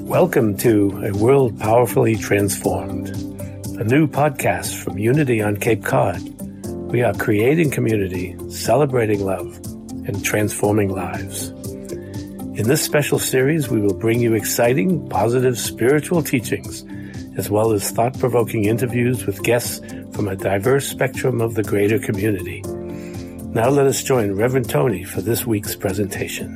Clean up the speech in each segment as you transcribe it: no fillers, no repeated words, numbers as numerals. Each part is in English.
Welcome to A World Powerfully Transformed, a new podcast from Unity on Cape Cod. We are creating community, celebrating love, and transforming lives. In this special series, we will bring you exciting, positive spiritual teachings, as well as thought-provoking interviews with guests from a diverse spectrum of the greater community. Now let us join Reverend Tony for this week's presentation.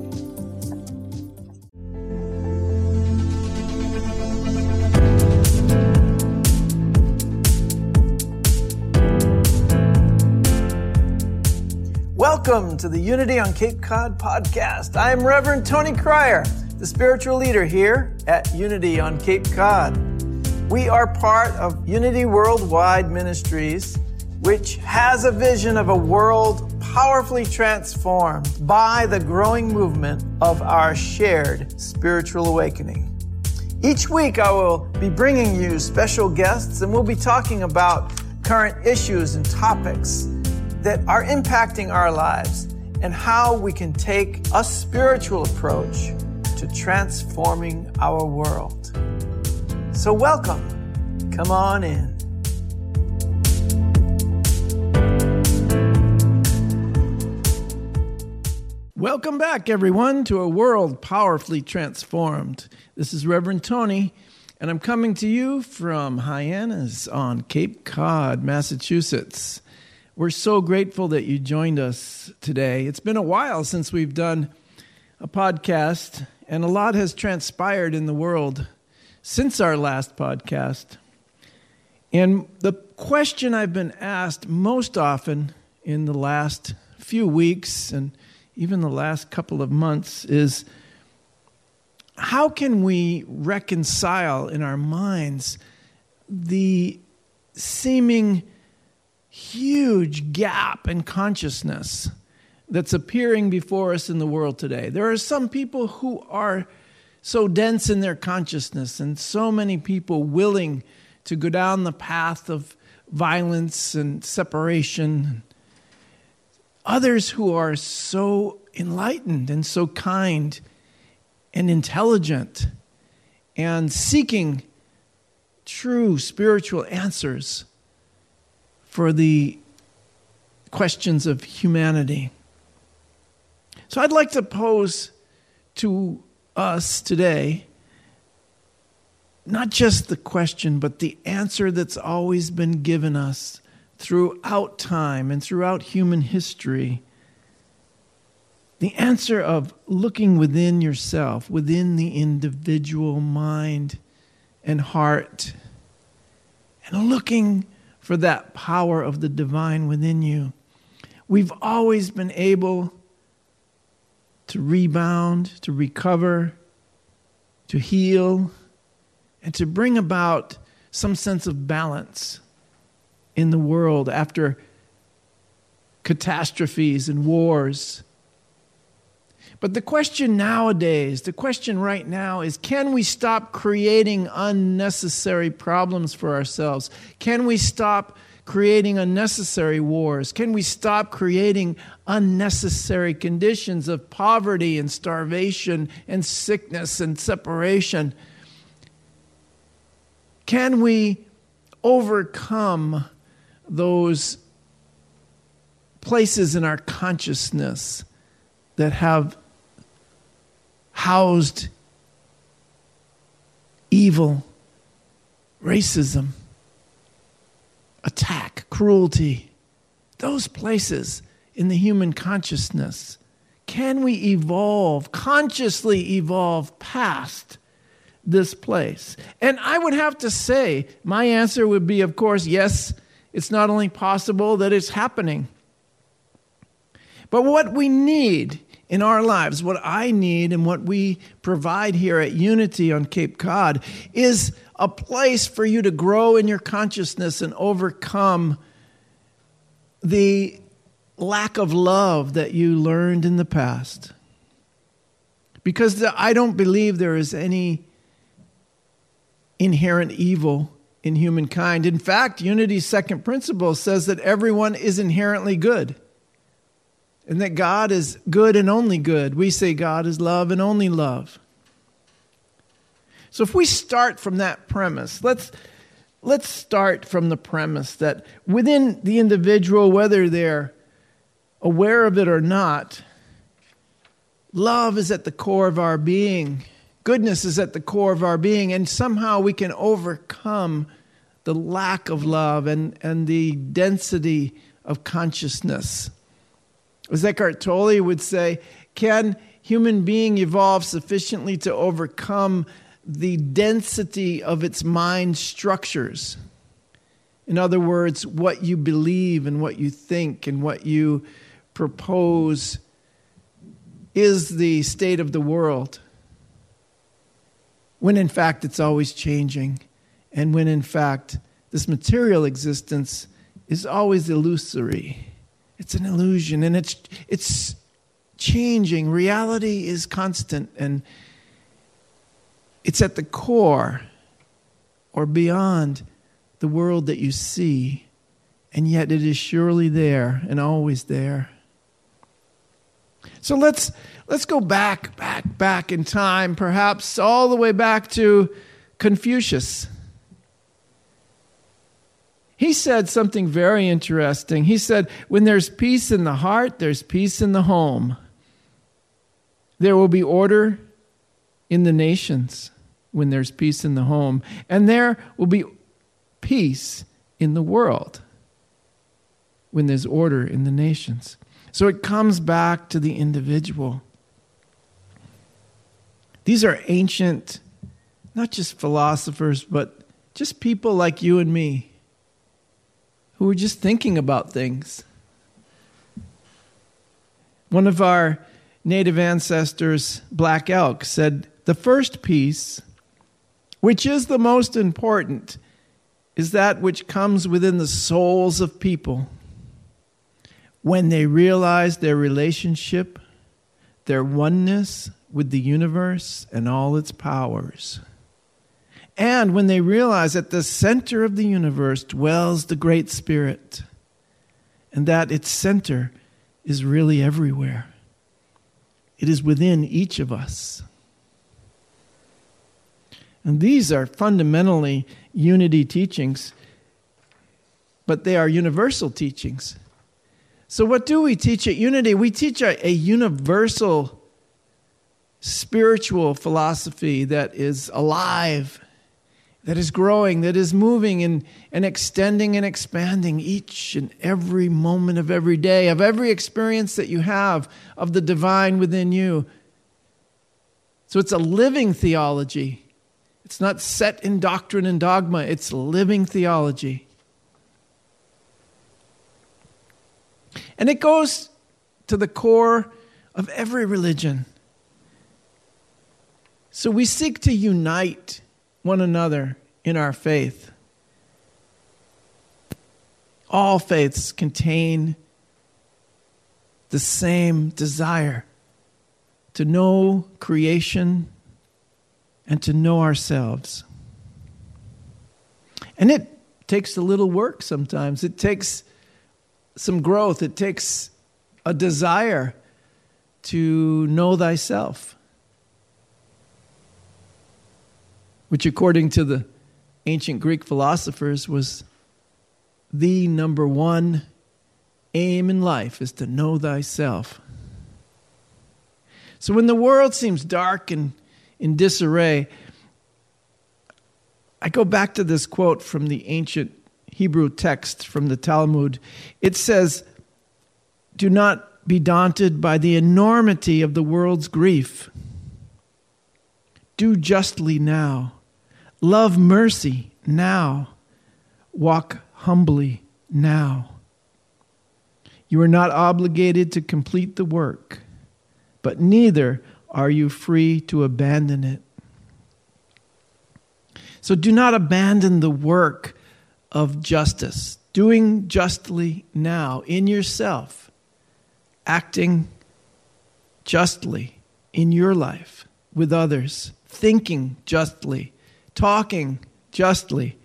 Welcome to the Unity on Cape Cod podcast. I'm Reverend Tony Cryer, the spiritual leader here at Unity on Cape Cod. We are part of Unity Worldwide Ministries, which has a vision of a world powerfully transformed by the growing movement of our shared spiritual awakening. Each week I will be bringing you special guests, and we'll be talking about current issues and topics that are impacting our lives and how we can take a spiritual approach to transforming our world. So welcome. Come on in. Welcome back, everyone, to A World Powerfully Transformed. This is Reverend Tony, and I'm coming to you from Hyannis on Cape Cod, Massachusetts. We're so grateful that you joined us today. It's been a while since we've done a podcast, and a lot has transpired in the world since our last podcast. And the question I've been asked most often in the last few weeks and even the last couple of months is, how can we reconcile in our minds the seeming huge gap in consciousness that's appearing before us in the world today? There are some people who are so dense in their consciousness and so many people willing to go down the path of violence and separation. Others who are so enlightened and so kind and intelligent and seeking true spiritual answers for the questions of humanity. So I'd like to pose to us today not just the question, but the answer that's always been given us throughout time and throughout human history. The answer of looking within yourself, within the individual mind and heart, and looking for that power of the divine within you. We've always been able to rebound, to recover, to heal, and to bring about some sense of balance in the world after catastrophes and wars. But the question nowadays, the question right now is, can we stop creating unnecessary problems for ourselves? Can we stop creating unnecessary wars? Can we stop creating unnecessary conditions of poverty and starvation and sickness and separation? Can we overcome those places in our consciousness that have housed evil, racism, attack, cruelty, those places in the human consciousness? Can we evolve, consciously evolve past this place? And I would have to say, my answer would be, of course, yes, it's not only possible, that it's happening. But what we need in our lives, what I need and what we provide here at Unity on Cape Cod, is a place for you to grow in your consciousness and overcome the lack of love that you learned in the past. Because I don't believe there is any inherent evil in humankind. In fact, Unity's second principle says that everyone is inherently good, and that God is good and only good. We say God is love and only love. So if we start from that premise, let's start from the premise that within the individual, whether they're aware of it or not, love is at the core of our being. Goodness is at the core of our being, and somehow we can overcome the lack of love and the density of consciousness. As Eckhart Tolle would say, can human being evolve sufficiently to overcome the density of its mind structures? In other words, what you believe and what you think and what you propose is the state of the world, when in fact it's always changing, and when in fact this material existence is always illusory. It's an illusion, and it's changing. Reality is constant, and it's at the core or beyond the world that you see, and yet it is surely there and always there. So let's go back in time, perhaps all the way back to Confucius. He said something very interesting. He said, when there's peace in the heart, there's peace in the home. There will be order in the nations when there's peace in the home. And there will be peace in the world when there's order in the nations. So it comes back to the individual. These are ancient, not just philosophers, but just people like you and me who were just thinking about things. One of our native ancestors, Black Elk, said, the first peace, which is the most important, is that which comes within the souls of people when they realize their relationship, their oneness with the universe and all its powers. And when they realize at the center of the universe dwells the Great Spirit, and that its center is really everywhere. It is within each of us. And these are fundamentally unity teachings, but they are universal teachings. So what do we teach at Unity? We teach a universal spiritual philosophy that is alive, that is growing, that is moving and extending and expanding each and every moment of every day, of every experience that you have of the divine within you. So it's a living theology. It's not set in doctrine and dogma. It's living theology. And it goes to the core of every religion. So we seek to unite one another in our faith. All faiths contain the same desire to know creation and to know ourselves. And it takes a little work sometimes. It takes some growth. It takes a desire to know thyself, which according to the ancient Greek philosophers was the number one aim in life, is to know thyself. So when the world seems dark and in disarray, I go back to this quote from the ancient Hebrew text from the Talmud. It says, "Do not be daunted by the enormity of the world's grief. Do justly now. Love mercy now. Walk humbly now. You are not obligated to complete the work, but neither are you free to abandon it." So do not abandon the work of justice, doing justly now in yourself, acting justly in your life with others, thinking justly, talking justly,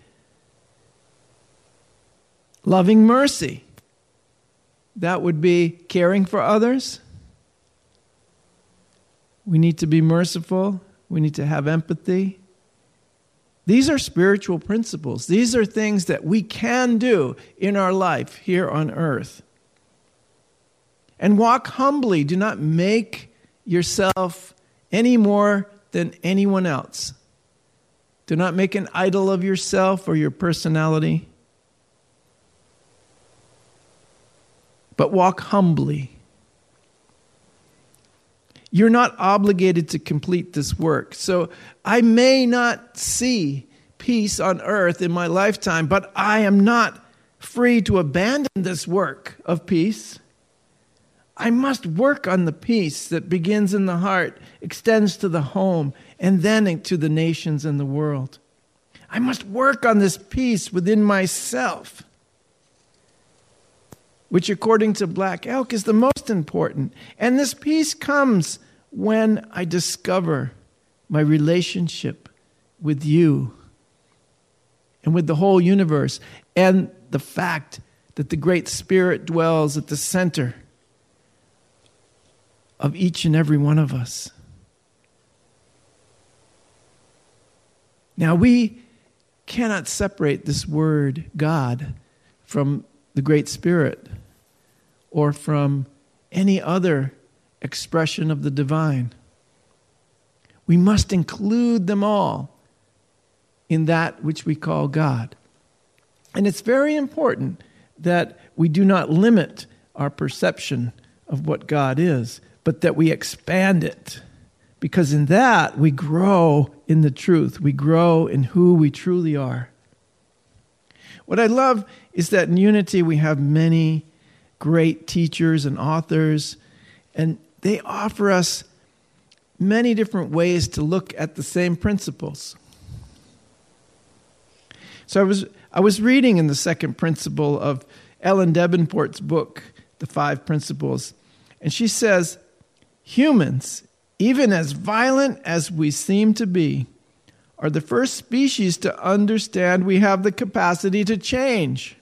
loving mercy. That would be caring for others. We need to be merciful. We need to have empathy. These are spiritual principles. These are things that we can do in our life here on earth. And walk humbly. Do not make yourself any more than anyone else. Do not make an idol of yourself or your personality. But walk humbly. You're not obligated to complete this work. So I may not see peace on earth in my lifetime, but I am not free to abandon this work of peace. I must work on the peace that begins in the heart, extends to the home, and then to the nations and the world. I must work on this peace within myself, which according to Black Elk is the most important. And this peace comes when I discover my relationship with you and with the whole universe, and the fact that the Great Spirit dwells at the center of each and every one of us. Now, we cannot separate this word God from the Great Spirit or from any other expression of the divine. We must include them all in that which we call God. And it's very important that we do not limit our perception of what God is, but that we expand it. Because in that, we grow in the truth. We grow in who we truly are. What I love is that in Unity we have many great teachers and authors, and they offer us many different ways to look at the same principles. So I was reading in the second principle of Ellen Davenport's book, The Five Principles, and she says, humans, even as violent as we seem to be, are the first species to understand we have the capacity to change.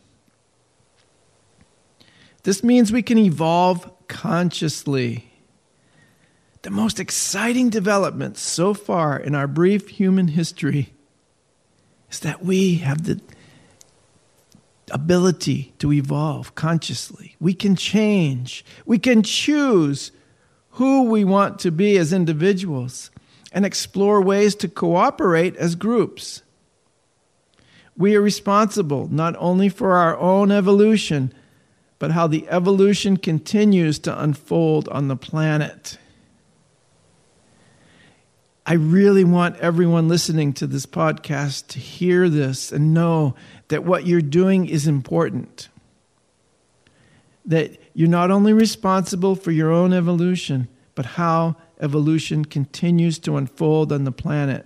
This means we can evolve consciously. The most exciting development so far in our brief human history is that we have the ability to evolve consciously. We can change. We can choose who we want to be as individuals and explore ways to cooperate as groups. We are responsible not only for our own evolution, but how the evolution continues to unfold on the planet. I really want everyone listening to this podcast to hear this and know that what you're doing is important. That you're not only responsible for your own evolution, but how evolution continues to unfold on the planet.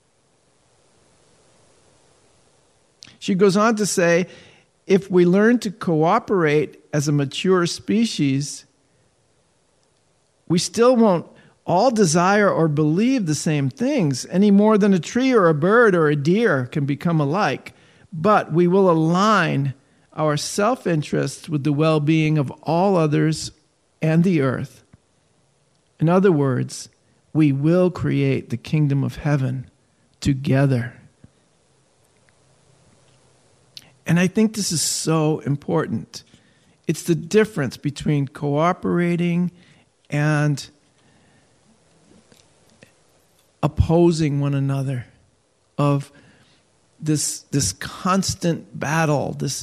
She goes on to say, if we learn to cooperate as a mature species, we still won't all desire or believe the same things any more than a tree or a bird or a deer can become alike. But we will align our self-interests with the well-being of all others and the earth. In other words, we will create the kingdom of heaven together. And I think this is so important. It's the difference between cooperating and opposing one another, of this constant battle, this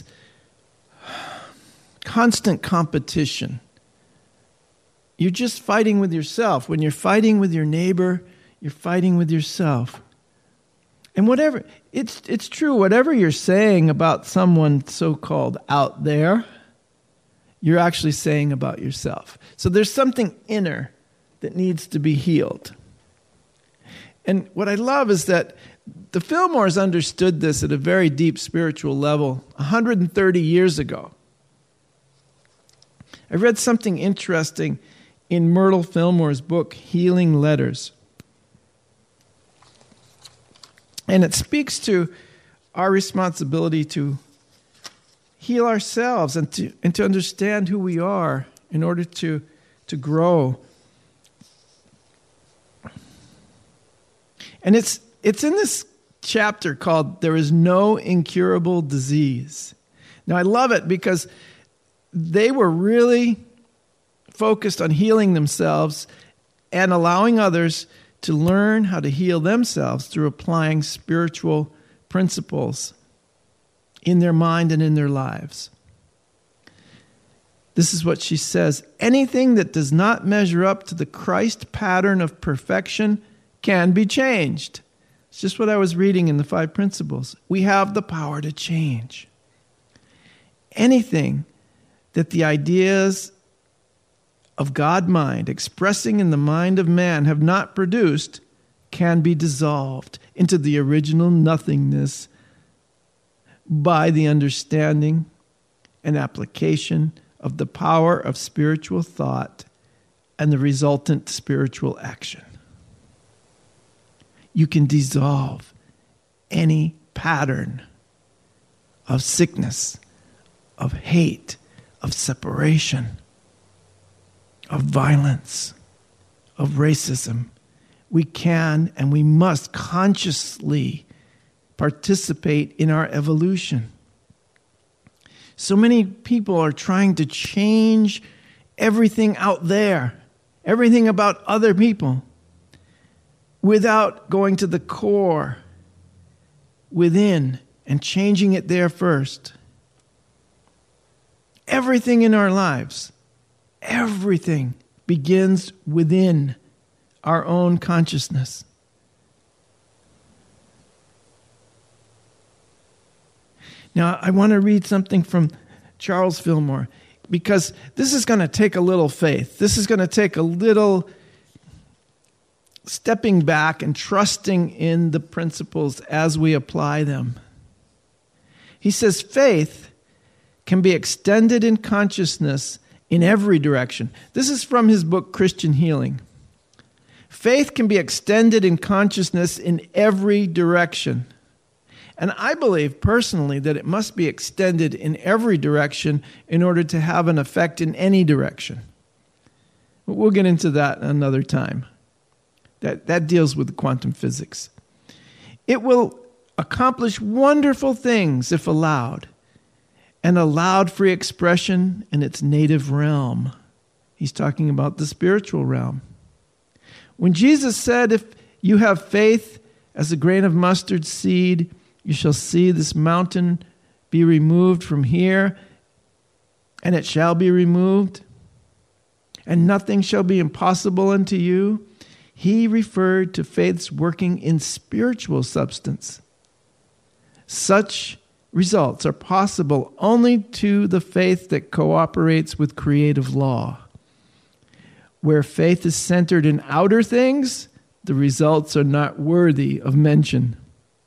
constant competition. You're just fighting with yourself. When you're fighting with your neighbor, you're fighting with yourself. And whatever, it's true, whatever you're saying about someone so-called out there, you're actually saying about yourself. So there's something inner that needs to be healed. And what I love is that the Fillmores understood this at a very deep spiritual level 130 years ago. I read something interesting in Myrtle Fillmore's book, Healing Letters. And it speaks to our responsibility to heal ourselves and to understand who we are in order to grow. And it's in this chapter called There Is No Incurable Disease. Now, I love it because they were really focused on healing themselves and allowing others to learn how to heal themselves through applying spiritual principles in their mind and in their lives. This is what she says. Anything that does not measure up to the Christ pattern of perfection can be changed. It's just what I was reading in the 5 principles. We have the power to change. Anything that the ideas of God mind expressing in the mind of man have not produced can be dissolved into the original nothingness by the understanding and application of the power of spiritual thought and the resultant spiritual action. You can dissolve any pattern of sickness, of hate, of separation, of violence, of racism. We can and we must consciously participate in our evolution. So many people are trying to change everything out there, everything about other people, without going to the core within and changing it there first. Everything in our lives, everything begins within our own consciousness. Now, I want to read something from Charles Fillmore, because this is going to take a little faith. This is going to take a little stepping back and trusting in the principles as we apply them. He says, faith can be extended in consciousness in every direction. This is from his book, Christian Healing. Faith can be extended in consciousness in every direction. And I believe personally that it must be extended in every direction in order to have an effect in any direction. But we'll get into that another time. That deals with quantum physics. It will accomplish wonderful things if allowed, and allowed free expression in its native realm. He's talking about the spiritual realm. When Jesus said, if you have faith as a grain of mustard seed, you shall see this mountain be removed from here, and it shall be removed, and nothing shall be impossible unto you. He referred to faith's working in spiritual substance. Such results are possible only to the faith that cooperates with creative law. Where faith is centered in outer things, the results are not worthy of mention.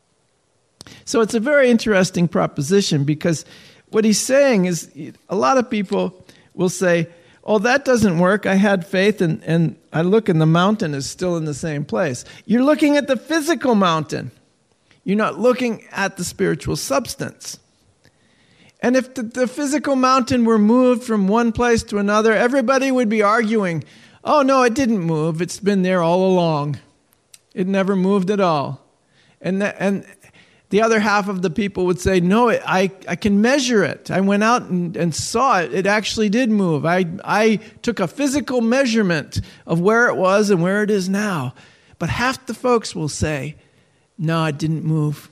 So it's a very interesting proposition, because what he's saying is a lot of people will say, oh, that doesn't work. I had faith and I look and the mountain is still in the same place. You're looking at the physical mountain. You're not looking at the spiritual substance. And if the physical mountain were moved from one place to another, everybody would be arguing, oh, no, it didn't move. It's been there all along. It never moved at all. And the other half of the people would say, no, I can measure it. I went out and saw it. It actually did move. I took a physical measurement of where it was and where it is now. But half the folks will say, no, it didn't move.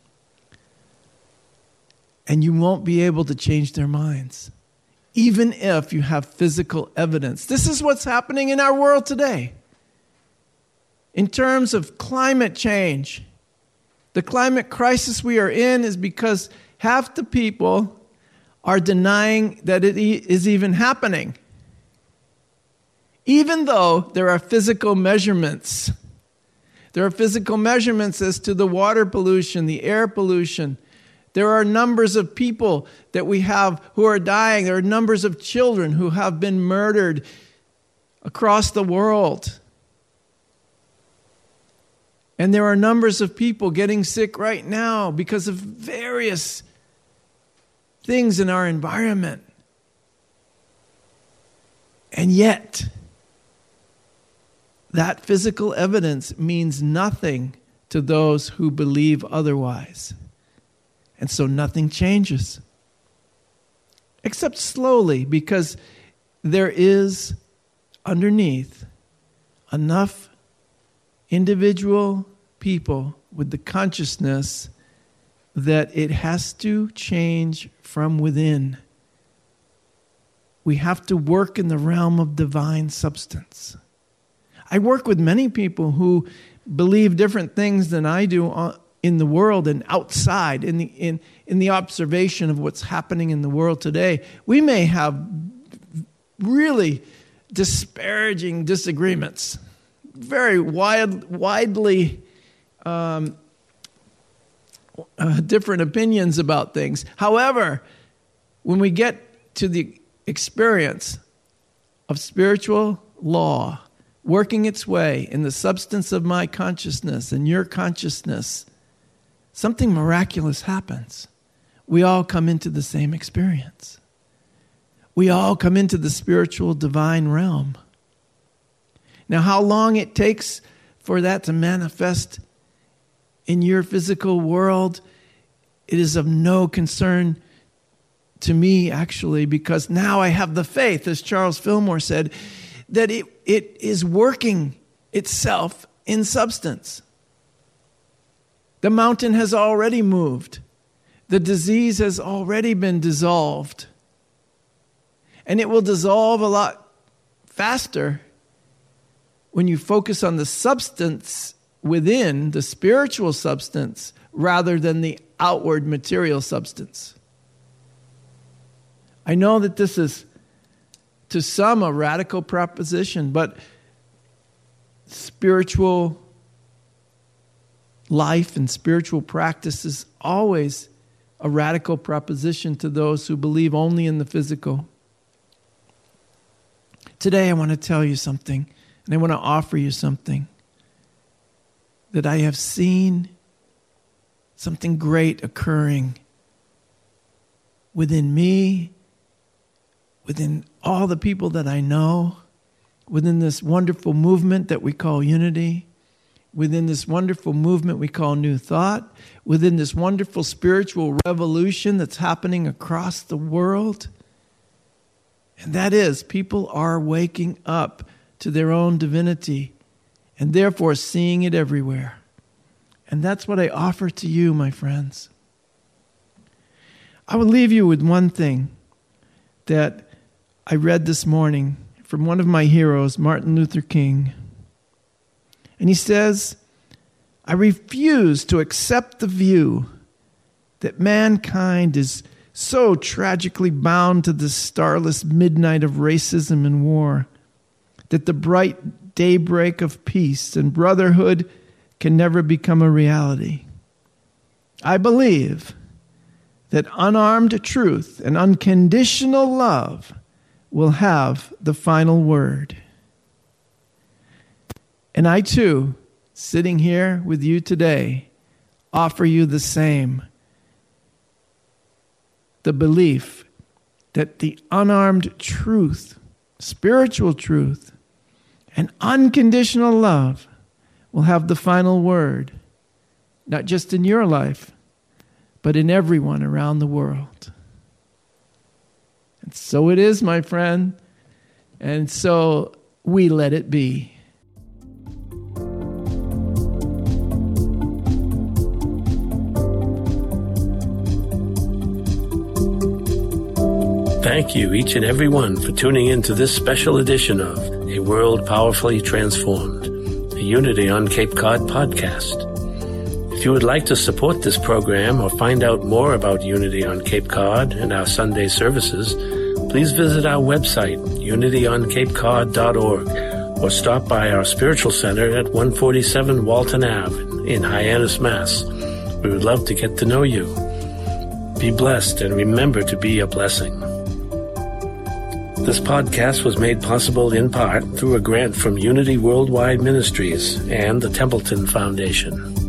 And you won't be able to change their minds, even if you have physical evidence. This is what's happening in our world today. In terms of climate change, the climate crisis we are in is because half the people are denying that it is even happening, even though there are physical measurements. There are physical measurements as to the water pollution, the air pollution. There are numbers of people that we have who are dying. There are numbers of children who have been murdered across the world. And there are numbers of people getting sick right now because of various things in our environment. And yet, that physical evidence means nothing to those who believe otherwise. And so nothing changes. Except slowly, because there is underneath enough individual people with the consciousness that it has to change from within. We have to work in the realm of divine substance. I work with many people who believe different things than I do in the world and outside, in the observation of what's happening in the world today. We may have really disparaging disagreements, very widely different opinions about things. However, when we get to the experience of spiritual law working its way in the substance of my consciousness and your consciousness, something miraculous happens. We all come into the same experience. We all come into the spiritual divine realm. Now, how long it takes for that to manifest in your physical world, it is of no concern to me, actually, because now I have the faith, as Charles Fillmore said, that it is working itself in substance. The mountain has already moved. The disease has already been dissolved. And it will dissolve a lot faster when you focus on the substance within, the spiritual substance, rather than the outward material substance. I know that this is, to some, a radical proposition, but spiritual life and spiritual practice is always a radical proposition to those who believe only in the physical. Today I want to tell you something, and I want to offer you something that I have seen something great occurring within me, within all the people that I know, within this wonderful movement that we call unity, within this wonderful movement we call New Thought, within this wonderful spiritual revolution that's happening across the world. And that is, people are waking up to their own divinity and therefore seeing it everywhere. And that's what I offer to you, my friends. I will leave you with one thing that I read this morning from one of my heroes, Martin Luther King. And he says, I refuse to accept the view that mankind is so tragically bound to the starless midnight of racism and war that the bright daybreak of peace and brotherhood can never become a reality. I believe that unarmed truth and unconditional love will have the final word. And I too, sitting here with you today, offer you the same. The belief that the unarmed truth, spiritual truth, and unconditional love will have the final word, not just in your life, but in everyone around the world. And so it is, my friend, and so we let it be. Thank you, each and every one, for tuning in to this special edition of A World Powerfully Transformed, a Unity on Cape Cod podcast. If you would like to support this program or find out more about Unity on Cape Cod and our Sunday services, please visit our website, unityoncapecod.org, or stop by our spiritual center at 147 Walton Ave in Hyannis, Mass. We would love to get to know you. Be blessed and remember to be a blessing. This podcast was made possible in part through a grant from Unity Worldwide Ministries and the Templeton Foundation.